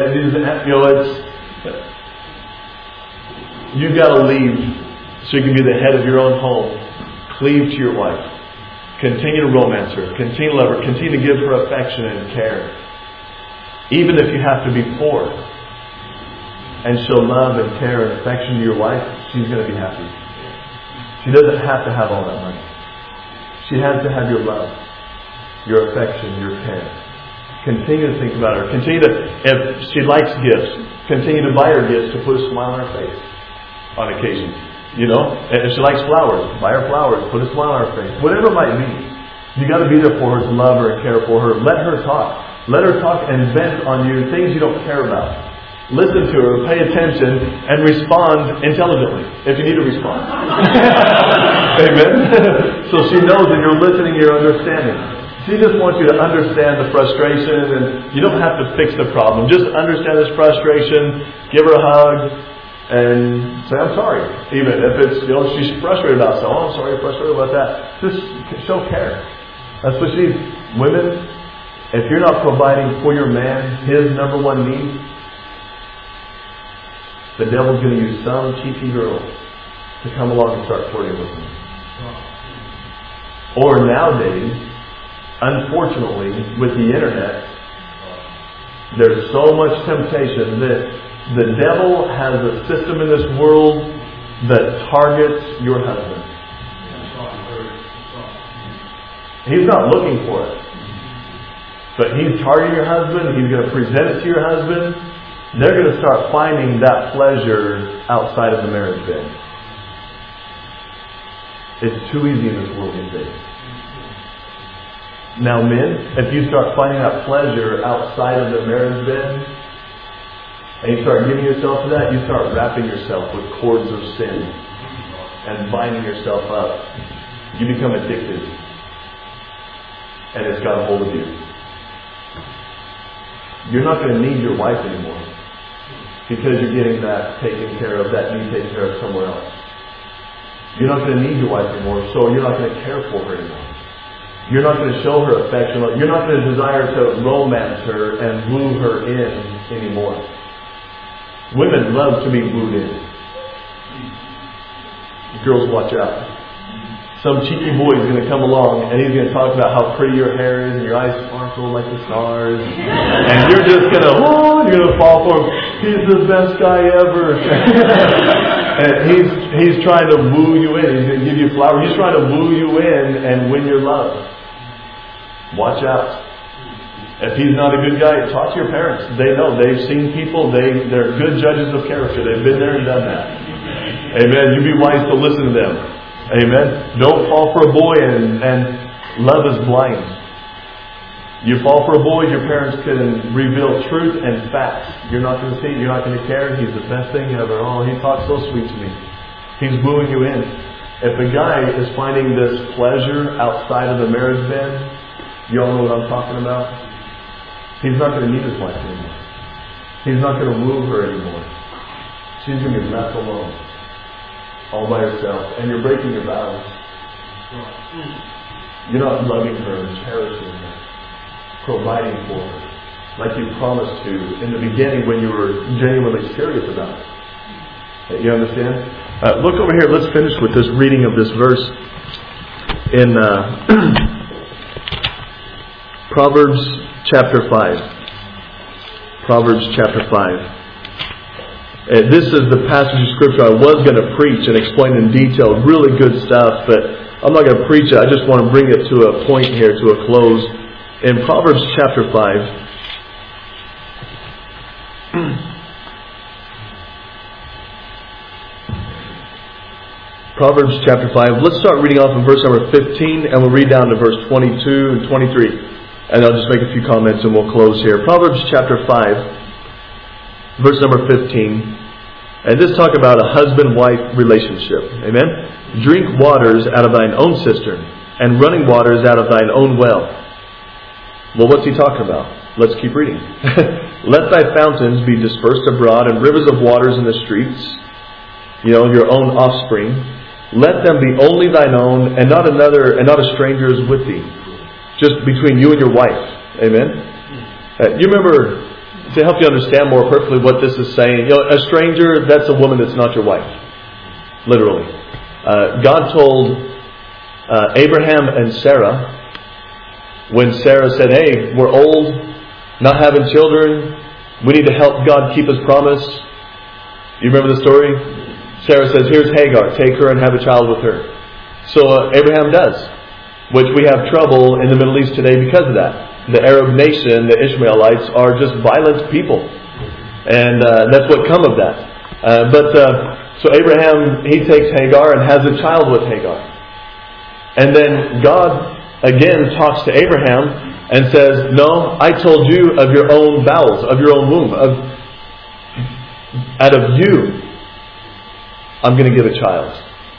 You've got to leave so you can be the head of your own home. Cleave to your wife. Continue to romance her. Continue to love her. Continue to give her affection and care. Even if you have to be poor and show love and care and affection to your wife, she's going to be happy. She doesn't have to have all that money. She has to have your love, your affection, your care. Continue to think about her. If she likes gifts, continue to buy her gifts to put a smile on her face on occasion. If she likes flowers, buy her flowers, put a smile on her face. Whatever it might be. You got to be there for her, to love her and care for her. Let her talk. Let her talk and vent on you things you don't care about. Listen to her, pay attention, and respond intelligently if you need to respond. Amen? So she knows that you're listening, you're understanding. She just wants you to understand the frustration, and you don't have to fix the problem. Just understand this frustration, give her a hug, and say, I'm sorry. Even if it's, she's frustrated about something. Oh, I'm sorry you're frustrated about that. Just show care. That's what women, if you're not providing for your man his number one need, the devil's going to use some cheeky girl to come along and start flirting with him. Or nowadays, unfortunately, with the internet, there's so much temptation that the devil has a system in this world that targets your husband. He's not looking for it. But he's targeting your husband. He's going to present it to your husband. They're going to start finding that pleasure outside of the marriage bed. It's too easy in this world these days. Now men, if you start finding that pleasure outside of the marriage bed, and you start giving yourself to that, you start wrapping yourself with cords of sin and binding yourself up. You become addicted. And it's got a hold of you. You're not going to need your wife anymore. Because you're getting that taken care of, that need taken care of somewhere else. You're not going to need your wife anymore, so you're not going to care for her anymore. You're not going to show her affection. You're not going to desire to romance her and woo her in anymore. Women love to be wooed in. Girls, watch out. Some cheeky boy is going to come along and he's going to talk about how pretty your hair is and your eyes sparkle like the stars. And you're just going to, you're going to fall for him. He's the best guy ever. And he's trying to woo you in. He's going to give you flowers. He's trying to woo you in and win your love. Watch out. If he's not a good guy, talk to your parents. They know. They've seen people. They're good judges of character. They've been there and done that. Amen. You be wise to listen to them. Amen. Don't fall for a boy and love is blind. You fall for a boy, your parents can reveal truth and facts. You're not going to see it. You're not going to care. He's the best thing ever. Oh, he talks so sweet to me. He's wooing you in. If a guy is finding this pleasure outside of the marriage bed, you all know what I'm talking about? He's not going to need his wife anymore. He's not going to woo her anymore. She's going to be left alone. All by herself. And you're breaking your vows. You're not loving her and cherishing her. Providing for her. Like you promised to in the beginning when you were genuinely serious about it. You understand? Look over here. Let's finish with this reading of this verse in Proverbs chapter 5. Proverbs chapter 5. This is the passage of Scripture I was going to preach and explain in detail. Really good stuff, but I'm not going to preach it. I just want to bring it to a point here, to a close. In Proverbs chapter 5. Proverbs chapter 5. Let's start reading off in verse number 15, and we'll read down to verse 22 and 23. And I'll just make a few comments and we'll close here. Proverbs chapter 5. verse number 15. And this talk about a husband-wife relationship. Amen? Drink waters out of thine own cistern, and running waters out of thine own well. Well, what's he talking about? Let's keep reading. Let thy fountains be dispersed abroad, and rivers of waters in the streets. Your own offspring. Let them be only thine own, and not another, and not a stranger's with thee. Just between you and your wife. Amen? You remember, to help you understand more perfectly what this is saying, a stranger, that's a woman that's not your wife. Literally. God told Abraham and Sarah, when Sarah said, hey, we're old, not having children, we need to help God keep His promise. You remember the story? Sarah says, here's Hagar, take her and have a child with her. So Abraham does, which we have trouble in the Middle East today because of that. The Arab nation, the Ishmaelites, are just violent people. And that's what come of that. So Abraham, he takes Hagar and has a child with Hagar. And then God again talks to Abraham and says, no, I told you of your own bowels, of your own womb. Out of you, I'm going to give a child.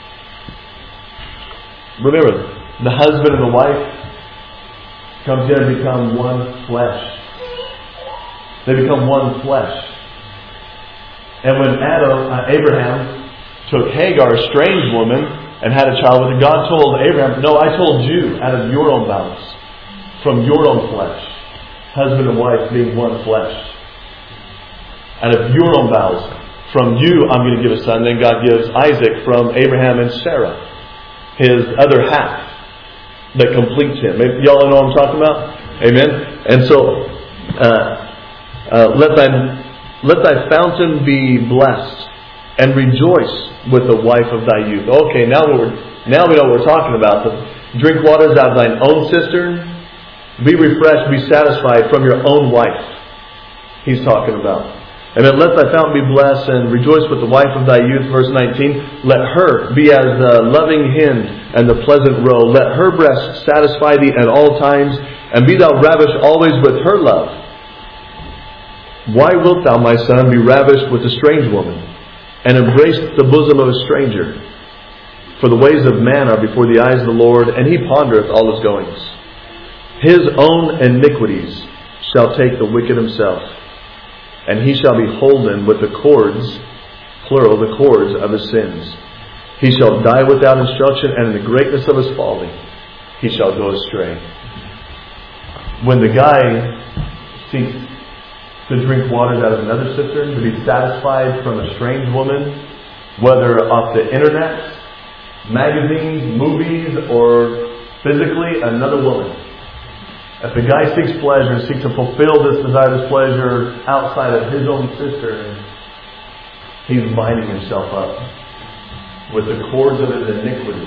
Remember, the husband and the wife come together and become one flesh. They become one flesh. And when Abraham took Hagar, a strange woman, and had a child with her, God told Abraham, no, I told you out of your own bowels, from your own flesh, husband and wife being one flesh. Out of your own bowels, from you I'm going to give a son. Then God gives Isaac from Abraham and Sarah, his other half, that completes him. Y'all know what I'm talking about? Amen? And so, let thy fountain be blessed, and rejoice with the wife of thy youth. Okay, now we know what we're talking about. Drink waters out of thine own cistern. Be refreshed, be satisfied from your own wife. He's talking about. And then let thy fountain be blessed, and rejoice with the wife of thy youth. Verse 19. Let her be as the loving hind and the pleasant roe. Let her breast satisfy thee at all times, and be thou ravished always with her love. Why wilt thou, my son, be ravished with a strange woman, and embrace the bosom of a stranger? For the ways of man are before the eyes of the Lord, and He pondereth all His goings. His own iniquities shall take the wicked himself, and he shall be holden with the cords, plural, the cords of his sins. He shall die without instruction, and in the greatness of his folly he shall go astray. When the guy seeks to drink waters out of another cistern, to be satisfied from a strange woman, whether off the internet, magazines, movies, or physically, another woman. If the guy seeks pleasure, seeks to fulfill this desire, this pleasure outside of his own cistern, he's binding himself up with the cords of his iniquity.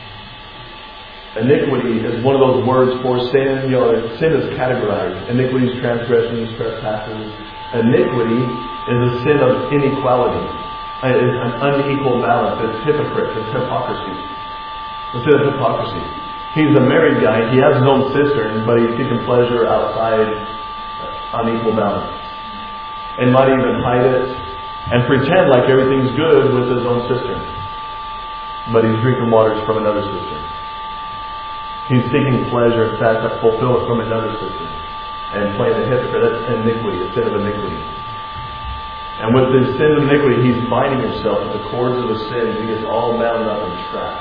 Iniquity is one of those words for sin. Sin is categorized. Iniquities, transgressions, trespasses. Iniquity is a sin of inequality. It's an unequal balance. It's hypocrite. It's hypocrisy. It's a sin of hypocrisy. He's a married guy. He has his own cistern, but he's seeking pleasure outside unequal balance. And might even hide it and pretend like everything's good with his own cistern. But he's drinking waters from another cistern. He's seeking pleasure and fulfill it from another cistern. And playing the hypocrite. That's iniquity, a sin of iniquity. And with this sin of iniquity, he's binding himself with the cords of his sins. He gets all bound up and trapped.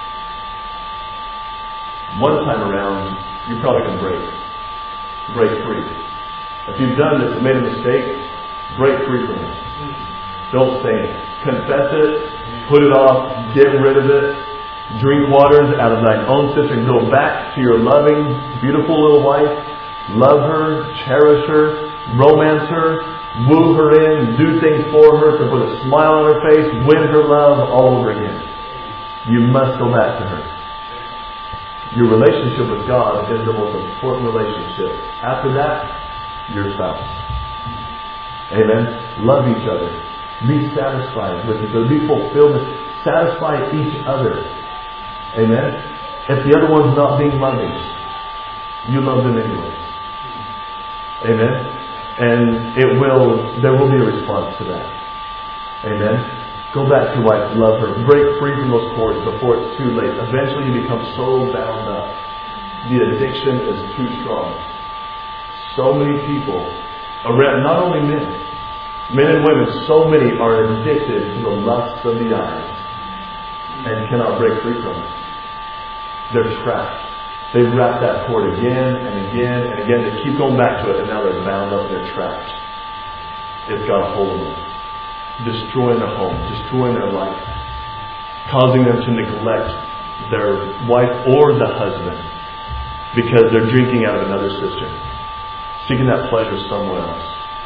One time around, you probably can break free. If you've done this and made a mistake, break free from it. Don't stay in it. Confess it, put it off, get rid of it. Drink waters out of thine own cistern. Go back to your loving, beautiful little wife. Love her, cherish her, romance her, woo her in, do things for her to put a smile on her face, win her love all over again. You must go back to her. Your relationship with God is the most important relationship. After that, your spouse. Amen. Love each other. Be satisfied with each other. Be fulfilled. Satisfy each other. Amen. If the other one's not being loving, you love them anyway. Amen. And there will be a response to that. Amen. Go back to your wife, love her. Break free from those cords before it's too late. Eventually you become so bound up. The addiction is too strong. So many people, around, not only men and women, so many are addicted to the lusts of the eyes and cannot break free from it. They're trapped. They wrap that cord again and again and again. They keep going back to it, and now they're bound up, they're trapped. It's got a hold of them. Destroying their home, destroying their life, causing them to neglect their wife or the husband because they're drinking out of another cistern, seeking that pleasure somewhere else.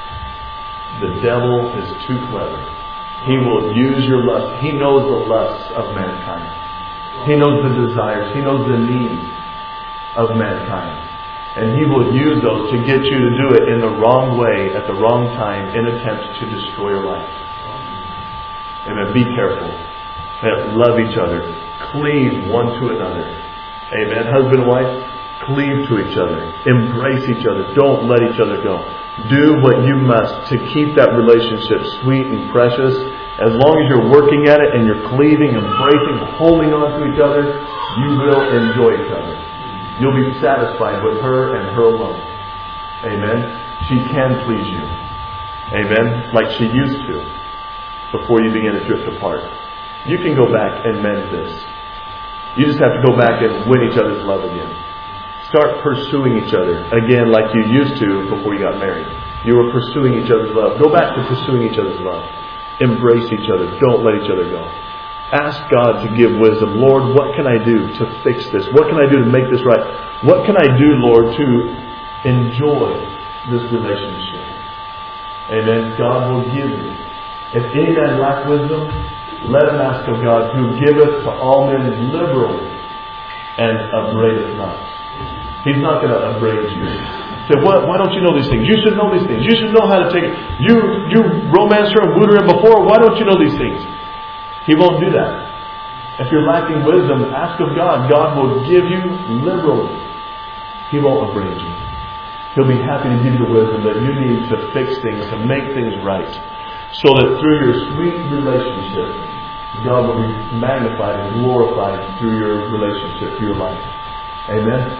The devil is too clever. He will use your lust. He knows the lusts of mankind. He knows the desires. He knows the needs of mankind. And he will use those to get you to do it in the wrong way at the wrong time in attempts to destroy your life. Amen. Be careful. Love each other. Cleave one to another. Amen. Husband and wife, cleave to each other. Embrace each other. Don't let each other go. Do what you must to keep that relationship sweet and precious. As long as you're working at it and you're cleaving, embracing, holding on to each other, you will enjoy each other. You'll be satisfied with her and her alone. Amen. She can please you. Amen. Like she used to. Before you begin to drift apart. You can go back and mend this. You just have to go back and win each other's love again. Start pursuing each other again like you used to before you got married. You were pursuing each other's love. Go back to pursuing each other's love. Embrace each other. Don't let each other go. Ask God to give wisdom. Lord, what can I do to fix this? What can I do to make this right? What can I do, Lord, to enjoy this relationship? Amen. God will give you. If any man lack wisdom, let him ask of God, who giveth to all men liberally and upbraideth not. He's not going to upbraid you. Say, why don't you know these things? You should know these things. You should know how to take it. You romanced her and wooed her in before. Why don't you know these things? He won't do that. If you're lacking wisdom, ask of God. God will give you liberally. He won't upbraid you. He'll be happy to give you the wisdom that you need to fix things, to make things right. So that through your sweet relationship, God will be magnified and glorified through your relationship, through your life. Amen?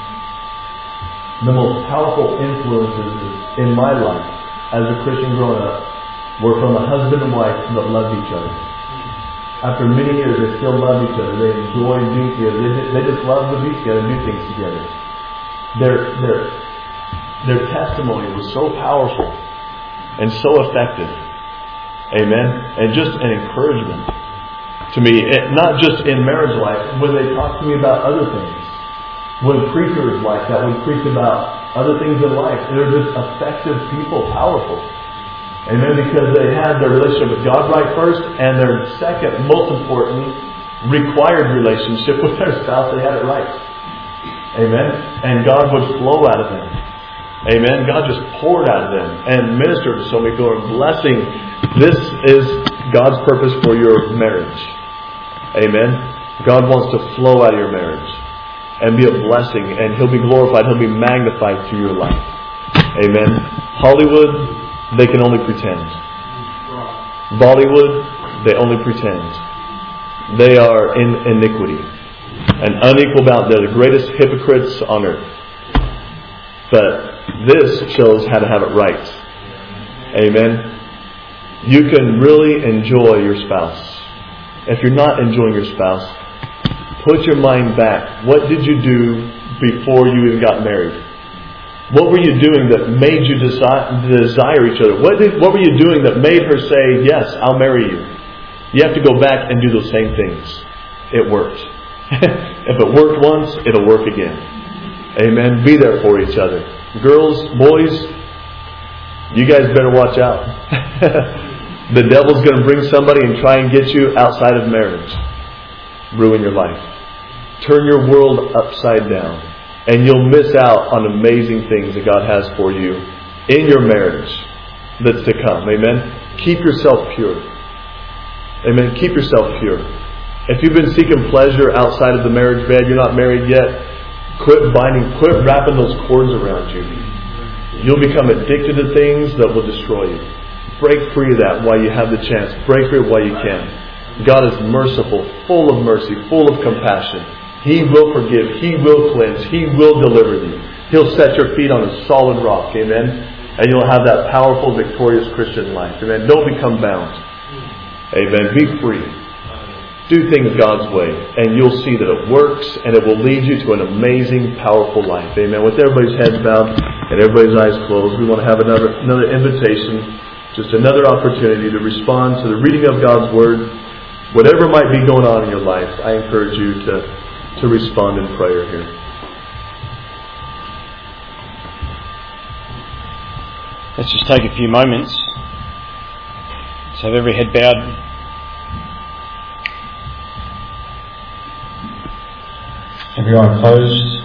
The most powerful influences in my life as a Christian growing up were from a husband and wife that loved each other. After many years, they still love each other. They enjoy being together. They just love to be together and do things together. Their testimony was so powerful and so effective. Amen. And just an encouragement to me, not just in marriage life, when they talk to me about other things. When preachers like that would preach about other things in life, they're just effective people, powerful. Amen. Because they had their relationship with God right first, and their second, most important, required relationship with their spouse, they had it right. Amen. And God would flow out of them. Amen. God just poured out of them and ministered to so many people, blessing. This is God's purpose for your marriage. Amen. God wants to flow out of your marriage and be a blessing, and He'll be glorified. He'll be magnified through your life. Amen. Hollywood, they can only pretend. Bollywood, they only pretend. They are in iniquity. An unequal balance. They're the greatest hypocrites on earth. But this shows how to have it right. Amen. You can really enjoy your spouse. If you're not enjoying your spouse, put your mind back. What did you do before you even got married? What were you doing that made you desire each other? What were you doing that made her say, yes, I'll marry you? You have to go back and do those same things. It worked. If it worked once, it'll work again. Amen. Be there for each other. Girls, boys, you guys better watch out. The devil's going to bring somebody and try and get you outside of marriage. Ruin your life. Turn your world upside down. And you'll miss out on amazing things that God has for you in your marriage that's to come. Amen. Keep yourself pure. Amen. Keep yourself pure. If you've been seeking pleasure outside of the marriage bed, you're not married yet, quit wrapping those cords around you. You'll become addicted to things that will destroy you. Break free of that while you have the chance. Break free while you can. God is merciful, full of mercy, full of compassion. He will forgive. He will cleanse. He will deliver you. He'll set your feet on a solid rock. Amen. And you'll have that powerful, victorious Christian life. Amen. Don't become bound. Amen. Be free. Do things God's way, and you'll see that it works, and it will lead you to an amazing, powerful life. Amen. With everybody's heads bowed and everybody's eyes closed, we want to have another invitation, just another opportunity to respond to the reading of God's Word. Whatever might be going on in your life, I encourage you to respond in prayer here. Let's just take a few moments. Let's have every head bowed. Every eye closed.